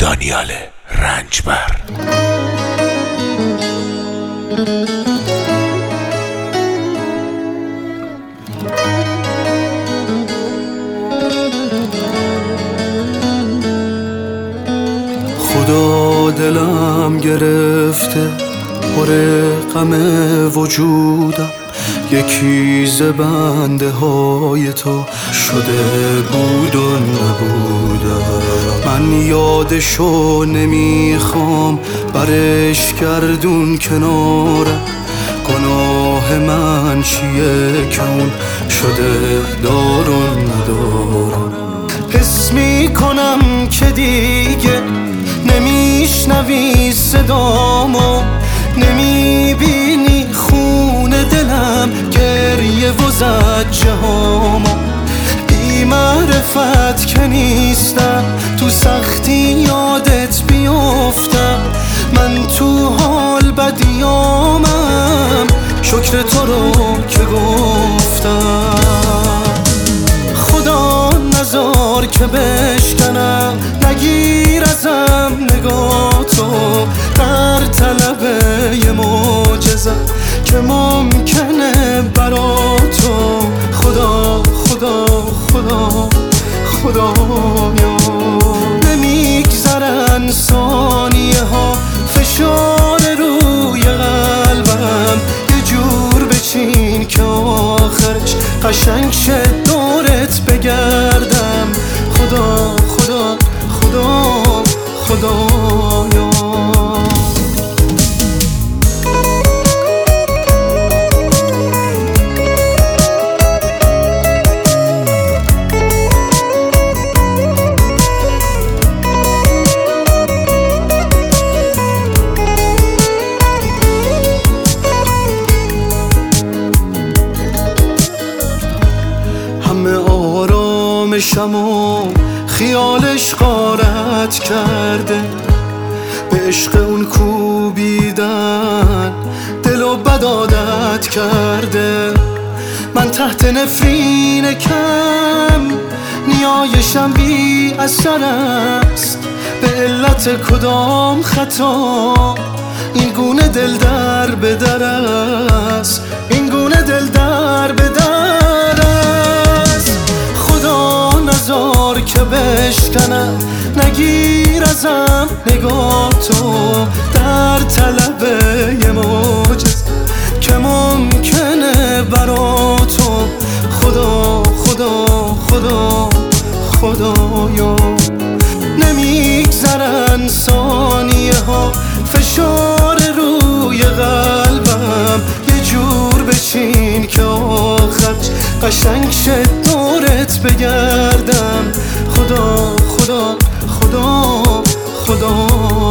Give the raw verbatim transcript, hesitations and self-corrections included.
دانیال رنجبر. خدا دلم گرفته پر غم وجودم، یکی ز بنده های تو شده بود و نبودم. من یادشو نمیخوام برش گردون کنارم، گناه من چیه که اون شده دار و ندارم. حس میکنم که دیگه نمیشنوی صدامو، نمیبینی خون دلم گریه و زجه هامو. بی معرفت که نیستم تو سختی یادت بیفتم، من تو حال بدیامم شکر تو رو که گفتم. خدا نذار که بشکنم، نگیر ازم نگاه تو در طلب یه معجزه که ممکنه برا تو. خدا خدا خدا خدایا، نمیگذرن ثانیه ها فشار روی قلبم، یه جور بچین که آخرش قشنگ شه دورت بگردم. خدا خدا خدا خدایا. همه آرامشمو خیالش غارت کرده، به عشق اون کوبیدن دل و بد عادت کرده. من تحت نفرین کم نیایشم بی اثر است، به علت کدام خطا این گونه دل در به در است، این گونه دل در به در است. خدا نذار که بشکنم، نگیر ازم نگاه تو در طلب یه معجزه که ممکنه برا تو. خدا خدا خدا خدایا، نمیگذرن ثانیه ها فشار روی قلبم، یه جور بچین که آخرش قشنگ شه دورت بگردم. خدا خدا خدا خدا